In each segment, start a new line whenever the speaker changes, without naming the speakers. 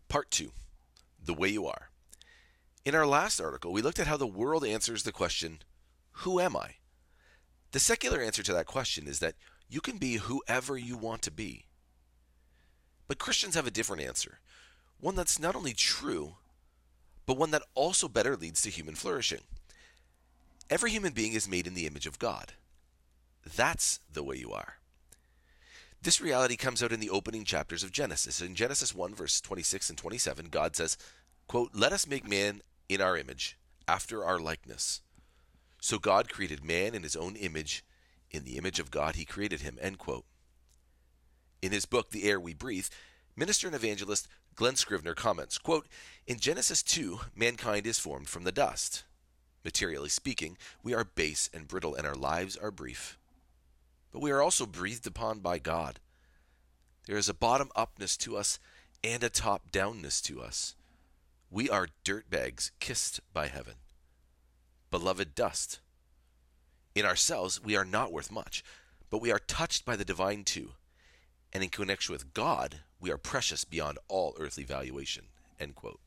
Part 2, The Way You Are. In our last article, we looked at how the world answers the question, who am I? The secular answer to that question is that you can be whoever you want to be. But Christians have a different answer, one that's not only true, but one that also better leads to human flourishing. Every human being is made in the image of God. That's the way you are. This reality comes out in the opening chapters of Genesis. In Genesis 1, verse 26 and 27, God says, quote, "Let us make man in our image, after our likeness." So God created man in his own image. In the image of God he created him, end quote. In his book, The Air We Breathe, minister and evangelist Glenn Scrivener comments, quote, "In Genesis 2, mankind is formed from the dust. Materially speaking, we are base and brittle and our lives are brief. But we are also breathed upon by God. There is a bottom-upness to us and a top-downness to us. We are dirtbags kissed by heaven. Beloved dust. In ourselves, we are not worth much, but we are touched by the divine too. And in connection with God, we are precious beyond all earthly valuation." End quote.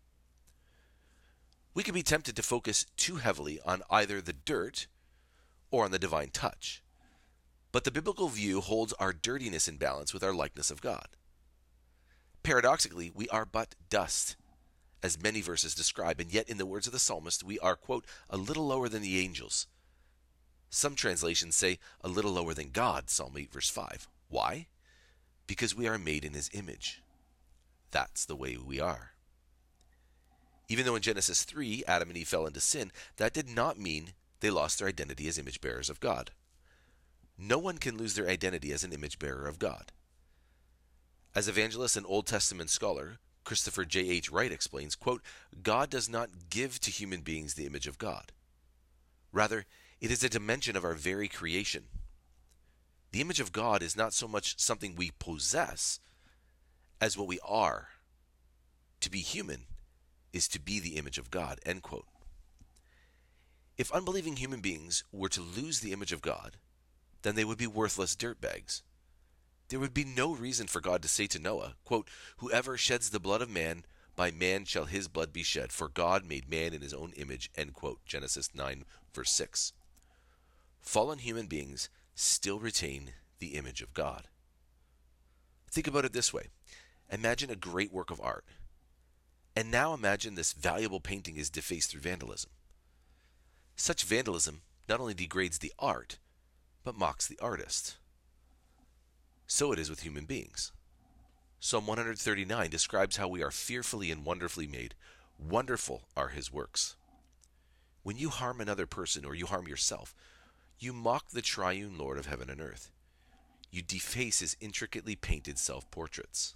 We can be tempted to focus too heavily on either the dirt or on the divine touch. But the biblical view holds our dirtiness in balance with our likeness of God. Paradoxically, we are but dust, as many verses describe, and yet in the words of the psalmist, we are, quote, "a little lower than the angels." Some translations say a little lower than God, Psalm 8, verse 5. Why? Because we are made in his image. That's the way we are. Even though in Genesis 3, Adam and Eve fell into sin, that did not mean they lost their identity as image bearers of God. No one can lose their identity as an image bearer of God. As evangelist and Old Testament scholar Christopher J.H. Wright explains, quote, "God does not give to human beings the image of God. Rather, it is a dimension of our very creation. The image of God is not so much something we possess as what we are. To be human is to be the image of God," end quote. If unbelieving human beings were to lose the image of God, then they would be worthless dirtbags. There would be no reason for God to say to Noah, quote, "Whoever sheds the blood of man, by man shall his blood be shed, for God made man in his own image," end quote. Genesis 9, verse 6. Fallen human beings still retain the image of God. Think about it this way. Imagine a great work of art. And now imagine this valuable painting is defaced through vandalism. Such vandalism not only degrades the art, but mocks the artist. So it is with human beings. Psalm 139 describes how we are fearfully and wonderfully made. Wonderful are his works. When you harm another person or you harm yourself, you mock the triune Lord of heaven and earth. You deface his intricately painted self-portraits.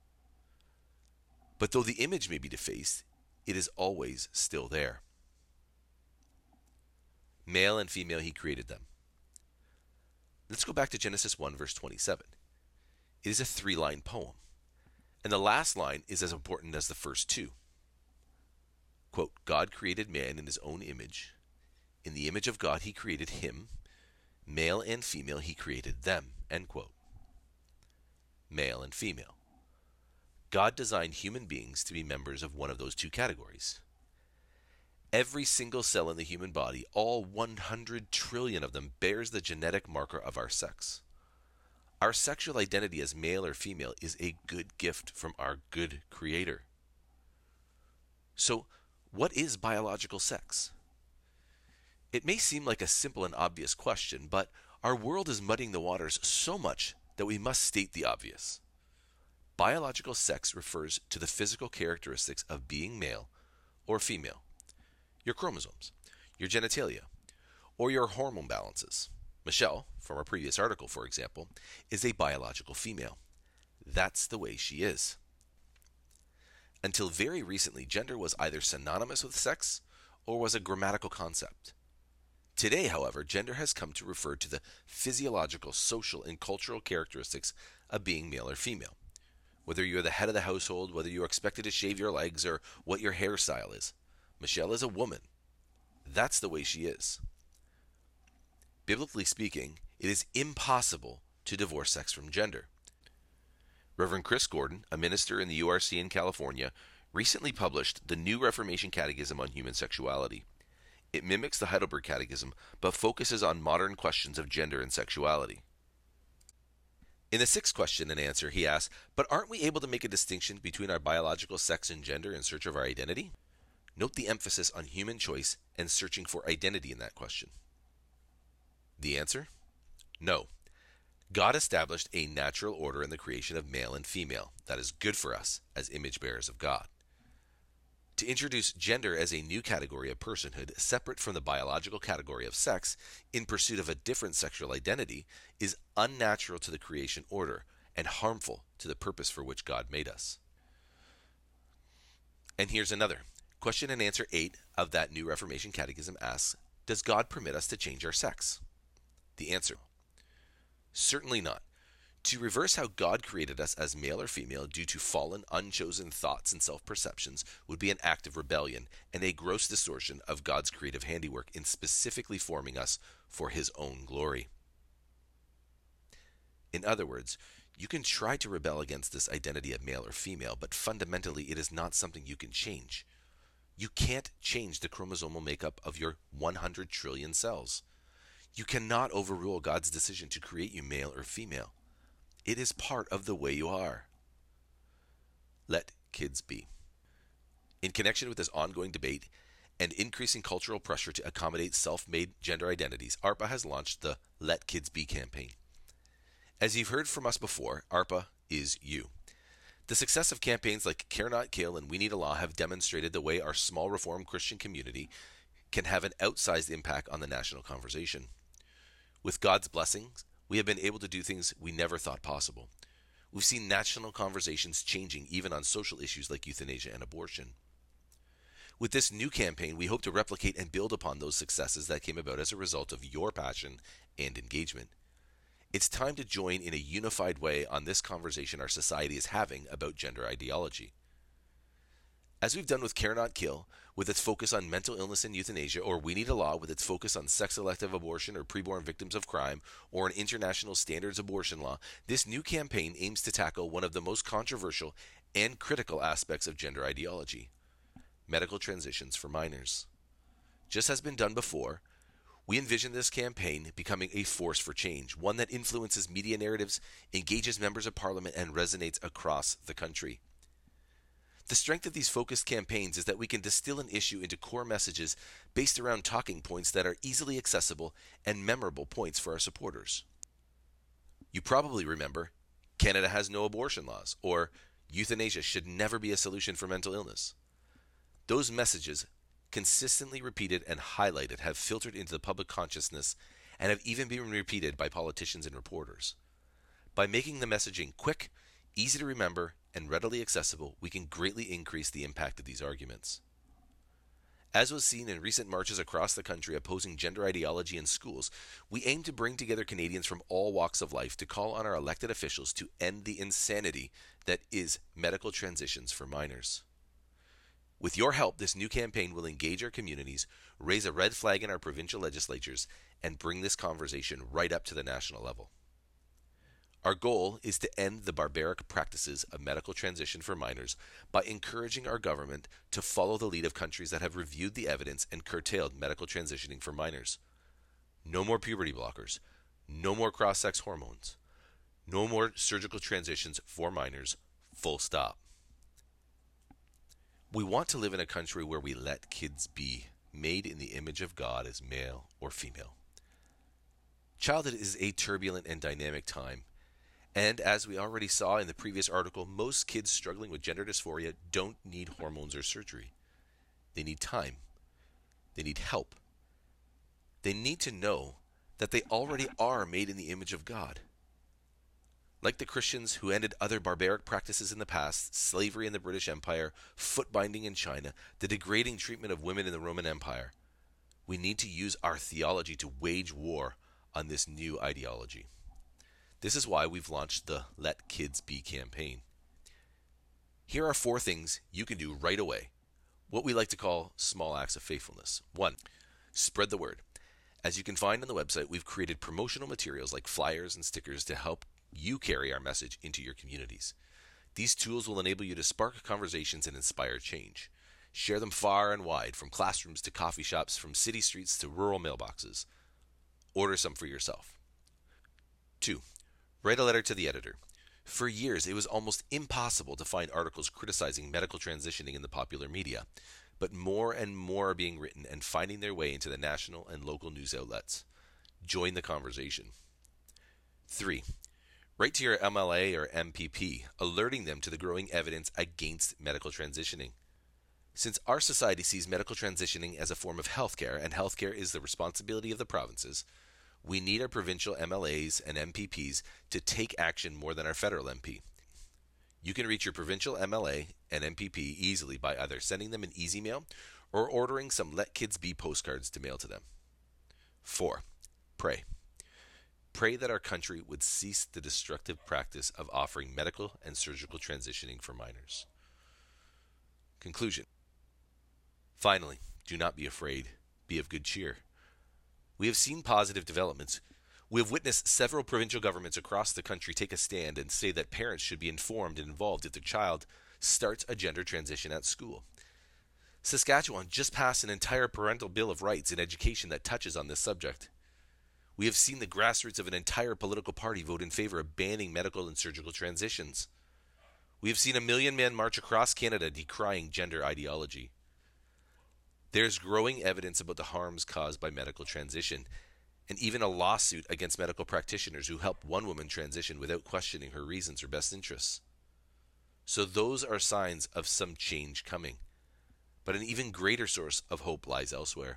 But though the image may be defaced, it is always still there. Male and female, he created them. Let's go back to Genesis 1, verse 27. It is a 3-line poem. And the last line is as important as the first two. Quote, "God created man in his own image. In the image of God he created him. Male and female he created them." End quote. Male and female. God designed human beings to be members of one of those two categories. Every single cell in the human body, all 100 trillion of them, bears the genetic marker of our sex. Our sexual identity as male or female is a good gift from our good Creator. So, what is biological sex? It may seem like a simple and obvious question, but our world is muddying the waters so much that we must state the obvious. Biological sex refers to the physical characteristics of being male or female. Your chromosomes, your genitalia, or your hormone balances. Michelle, from our previous article, for example, is a biological female. That's the way she is. Until very recently, gender was either synonymous with sex or was a grammatical concept. Today, however, gender has come to refer to the physiological, social, and cultural characteristics of being male or female. Whether you're the head of the household, whether you're expected to shave your legs, or what your hairstyle is, Michelle is a woman. That's the way she is. Biblically speaking, it is impossible to divorce sex from gender. Reverend Chris Gordon, a minister in the URC in California, recently published the New Reformation Catechism on Human Sexuality. It mimics the Heidelberg Catechism, but focuses on modern questions of gender and sexuality. In the sixth question and answer, he asks, but aren't we able to make a distinction between our biological sex and gender in search of our identity? Note the emphasis on human choice and searching for identity in that question. The answer? No. God established a natural order in the creation of male and female that is good for us as image bearers of God. To introduce gender as a new category of personhood, separate from the biological category of sex, in pursuit of a different sexual identity, is unnatural to the creation order and harmful to the purpose for which God made us. And here's another. Question and answer 8 of that New Reformation Catechism asks, does God permit us to change our sex? The answer: certainly not. To reverse how God created us as male or female due to fallen, unchosen thoughts and self-perceptions would be an act of rebellion and a gross distortion of God's creative handiwork in specifically forming us for His own glory. In other words, you can try to rebel against this identity of male or female, but fundamentally it is not something you can change. You can't change the chromosomal makeup of your 100 trillion cells. You cannot overrule God's decision to create you male or female. It is part of the way you are. Let kids be. In connection with this ongoing debate and increasing cultural pressure to accommodate self-made gender identities, ARPA has launched the Let Kids Be campaign. As you've heard from us before, ARPA is you. The success of campaigns like Care Not Kill and We Need a Law have demonstrated the way our small Reformed Christian community can have an outsized impact on the national conversation. With God's blessings, we have been able to do things we never thought possible. We've seen national conversations changing even on social issues like euthanasia and abortion. With this new campaign, we hope to replicate and build upon those successes that came about as a result of your passion and engagement. It's time to join in a unified way on this conversation our society is having about gender ideology. As we've done with Care Not Kill, with its focus on mental illness and euthanasia, or We Need a Law with its focus on sex-selective abortion or preborn victims of crime, or an international standards abortion law, this new campaign aims to tackle one of the most controversial and critical aspects of gender ideology: medical transitions for minors. Just as has been done before, we envision this campaign becoming a force for change, one that influences media narratives, engages members of parliament, and resonates across the country. The strength of these focused campaigns is that we can distill an issue into core messages based around talking points that are easily accessible and memorable points for our supporters. You probably remember, Canada has no abortion laws, or euthanasia should never be a solution for mental illness. Those messages, consistently repeated and highlighted, have filtered into the public consciousness and have even been repeated by politicians and reporters. By making the messaging quick, easy to remember, and readily accessible, we can greatly increase the impact of these arguments. As was seen in recent marches across the country opposing gender ideology in schools, we aim to bring together Canadians from all walks of life to call on our elected officials to end the insanity that is medical transitions for minors. With your help, this new campaign will engage our communities, raise a red flag in our provincial legislatures, and bring this conversation right up to the national level. Our goal is to end the barbaric practices of medical transition for minors by encouraging our government to follow the lead of countries that have reviewed the evidence and curtailed medical transitioning for minors. No more puberty blockers, no more cross-sex hormones, no more surgical transitions for minors, full stop. We want to live in a country where we let kids be, made in the image of God as male or female. Childhood is a turbulent and dynamic time. And as we already saw in the previous article, most kids struggling with gender dysphoria don't need hormones or surgery. They need time. They need help. They need to know that they already are made in the image of God. Like the Christians who ended other barbaric practices in the past, slavery in the British Empire, foot binding in China, the degrading treatment of women in the Roman Empire, we need to use our theology to wage war on this new ideology. This is why we've launched the Let Kids Be campaign. Here are 4 things you can do right away, what we like to call small acts of faithfulness. 1, spread the word. As you can find on the website, we've created promotional materials like flyers and stickers to help you carry our message into your communities. These tools will enable you to spark conversations and inspire change. Share them far and wide, from classrooms to coffee shops, from city streets to rural mailboxes. Order some for yourself. 2. Write a letter to the editor. For years, it was almost impossible to find articles criticizing medical transitioning in the popular media, but more and more are being written and finding their way into the national and local news outlets. Join the conversation. 3. Write to your MLA or MPP, alerting them to the growing evidence against medical transitioning. Since our society sees medical transitioning as a form of healthcare, and healthcare is the responsibility of the provinces, we need our provincial MLAs and MPPs to take action more than our federal MP. You can reach your provincial MLA and MPP easily by either sending them an easy mail or ordering some Let Kids Be postcards to mail to them. 4. Pray. Pray that our country would cease the destructive practice of offering medical and surgical transitioning for minors. Conclusion. Finally, do not be afraid. Be of good cheer. We have seen positive developments. We have witnessed several provincial governments across the country take a stand and say that parents should be informed and involved if their child starts a gender transition at school. Saskatchewan just passed an entire parental bill of rights in education that touches on this subject. We have seen the grassroots of an entire political party vote in favor of banning medical and surgical transitions. We have seen 1 million men march across Canada decrying gender ideology. There's growing evidence about the harms caused by medical transition, and even a lawsuit against medical practitioners who helped one woman transition without questioning her reasons or best interests. So those are signs of some change coming. But an even greater source of hope lies elsewhere.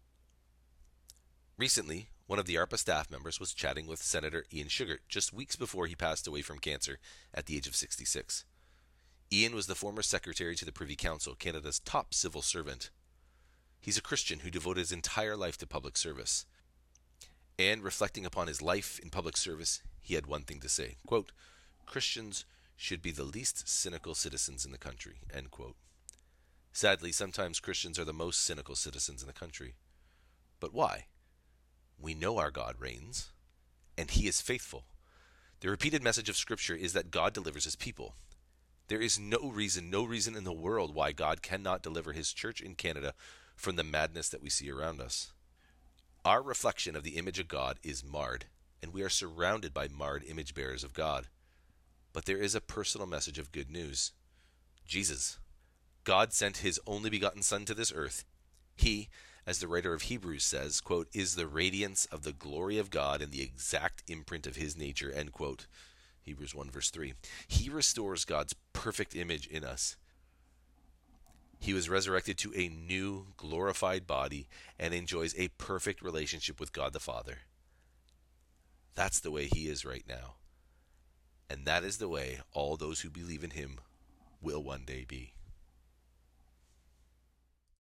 Recently, one of the ARPA staff members was chatting with Senator Ian Sugar just weeks before he passed away from cancer at the age of 66. Ian was the former secretary to the Privy Council, Canada's top civil servant. He's a Christian who devoted his entire life to public service. And reflecting upon his life in public service, he had one thing to say, quote, "Christians should be the least cynical citizens in the country," end quote. Sadly, sometimes Christians are the most cynical citizens in the country. But why? We know our God reigns, and He is faithful. The repeated message of Scripture is that God delivers His people. There is no reason in the world why God cannot deliver His church in Canada from the madness that we see around us. Our reflection of the image of God is marred, and we are surrounded by marred image bearers of God. But there is a personal message of good news. Jesus. God sent His only begotten Son to this earth. He, as the writer of Hebrews says, quote, "is the radiance of the glory of God and the exact imprint of His nature," end quote. Hebrews 1 verse 3. He restores God's perfect image in us. He was resurrected to a new, glorified body and enjoys a perfect relationship with God the Father. That's the way He is right now. And that is the way all those who believe in Him will one day be.